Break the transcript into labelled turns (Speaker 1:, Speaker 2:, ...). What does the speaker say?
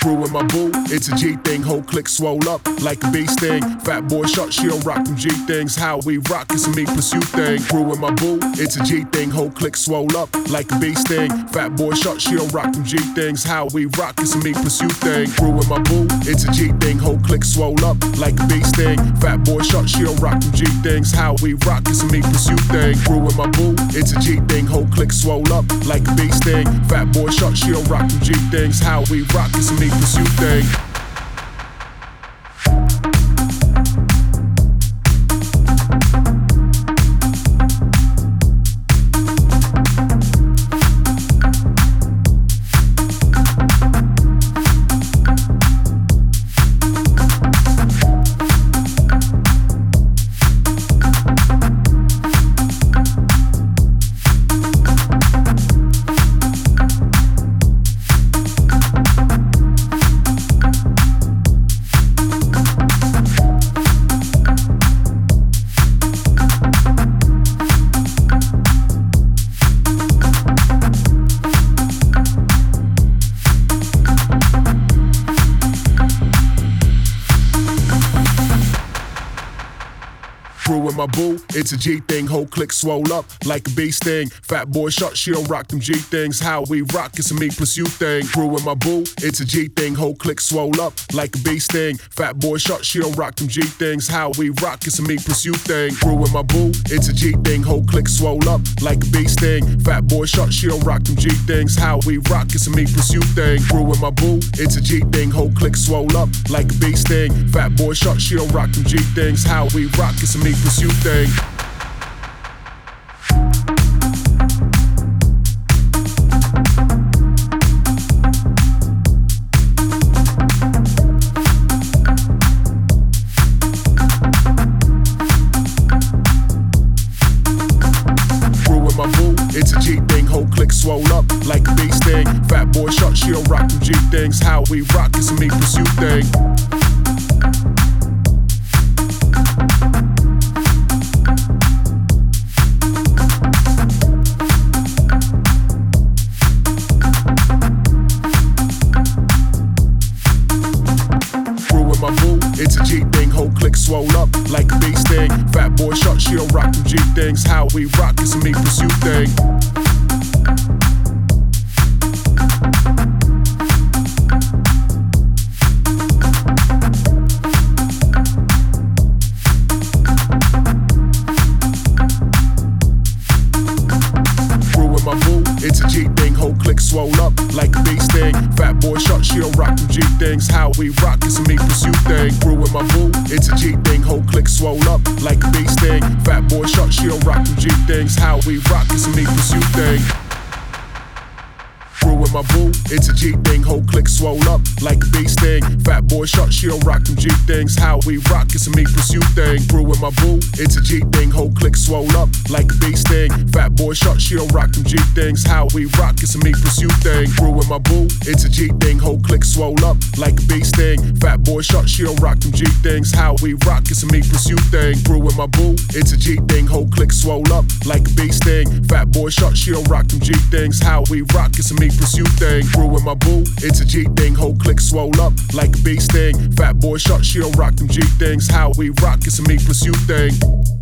Speaker 1: Crew with my boo, it's a G thing, whole clique swole up like a bass thing. Fat boy shot, she don't rock them G things. How we rock, it's a me pursuit thing. Crew with my boo, it's a G thing, whole clique swole up like a bass thing. Fat boy shot, she don't rock them G things. How we rock, it's a me pursuit thing. Crew with my boo, it's a G thing, whole clique swole up like a bass thing. Fat boy shot, she don't rock them G things. How we rock, it's a me pursuit thing. Crew with my boo, it's a G thing, whole clique swole up like a bass thing. Fat boy shot, she don't rock them G things. How we rock, it's a me pursuit thing. Crew with my boo, it's a G thing, whole clique swole up like a bass thing. Fat boy shot, she don't rock them G things. How we rock, it's a me pursuit thing. Crew with my boo, it's a G thing, whole clique swole up like a bass thing. Fat boy shot, she don't rock them G things. How we rock, it's a me pursuit thing. Crew with my boo, it's a G thing, whole clique swole up like a bass thing. Fat boy shot, she don't rock them G things. How we rock, it's a me pursuit thing. Crew with my boo, it's a G thing, whole clique swole up like a bass thing. Fat boy shot, she don't rock them G things. How we rock, it's a me pursuit thing. My boo, it's a G thing, whole clique swole up like a bass thing. Fat boy shot, she don't rock them G things. How we rock, it's a me pursuit thing. My boo, it's a G thing, whole clique swole up like a bass thing. Fat boy shot, she don't rock them G things. How we rock, it's a me pursuit thing. My boo, it's a G thing, whole clique swole up like a bass thing. Fat boy shot, she don't rock them G things. How we rock, it's a me pursuit thing. Crew with my boo, it's a G thing, whole clique swole up like a bass thing. Fat boy shot, she don't rock them G things. How we rock, it's a me pursuit thing. Crew with my boo, it's a G thing, whole clique swole up like a bass thing. Fat boy shot, she don't rock them G things. How we rock, it's a me pursuit thing. Crew with my boo, it's a G thing, whole clique swole up like a bass thing. Fat boy shot, she don't rock them G things. How we rock, it's a me pursuit thing. Crew with my boo, it's a G thing, whole clique swole up like a bass thing. Fat boy shot, she don't rock them G things. How we rock, it's a me pursuit thing. Crew with my boo, it's a G thing, whole clique swole up like a bass thing. Fat boy shot, she don't rock them G things. How we rock, it's a me pursuit thing. Crew with my boo, it's a G thing, whole clique swole up like a bass thing. Fat boy shot, she don't rock them G things. How we rock, it's a me pursuit thing.